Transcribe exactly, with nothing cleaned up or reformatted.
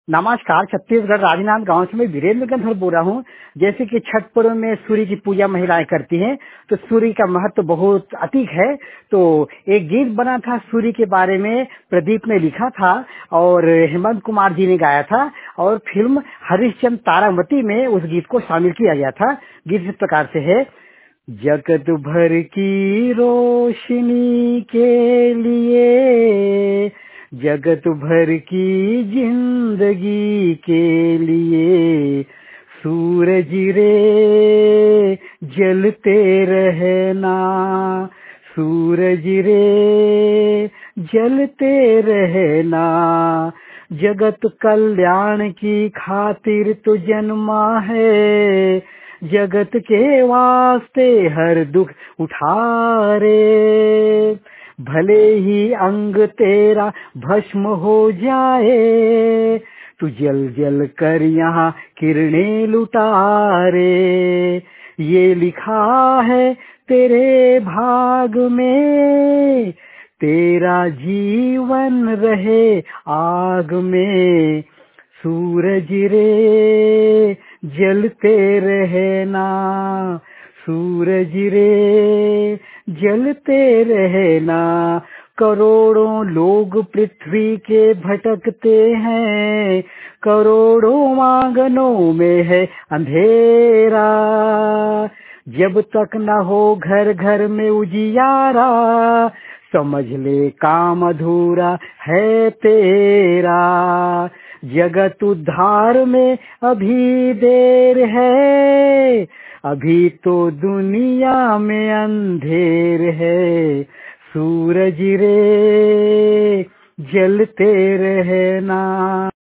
नमस्कार। छत्तीसगढ़ राजनांद गांव से मैं वीरेंद्र गंधर बोल रहा हूँ। जैसे कि छठ पर्व में सूर्य की पूजा महिलाएं करती हैं, तो सूर्य का महत्व तो बहुत अधिक है। तो एक गीत बना था सूर्य के बारे में, प्रदीप ने लिखा था और हेमंत कुमार जी ने गाया था, और फिल्म हरिश्चंद्र तारामती में उस गीत को शामिल किया गया था। गीत इस प्रकार से है। जगत भर की रोशनी के लिए, जगत भर की जिंदगी के लिए, सूरज रे जलते रहना, सूरज रे जलते रहना। जगत कल्याण की खातिर तो जन्मा है, जगत के वास्ते हर दुख उठा रे। भले ही अंग तेरा भस्म हो जाए, तू जल जल कर यहाँ किरणें लुटा रे। ये लिखा है तेरे भाग में, तेरा जीवन रहे आग में। सूरज रे जलते रहना, सूरज रे जलते रहना। करोड़ों लोग पृथ्वी के भटकते हैं, करोड़ों आंगनों में है अंधेरा। जब तक न हो घर घर में उजियारा, समझ ले काम अधूरा है तेरा। जगत उद्धार में अभी देर है, अभी तो दुनिया में अंधेर है। सूरज रे जलते रहना।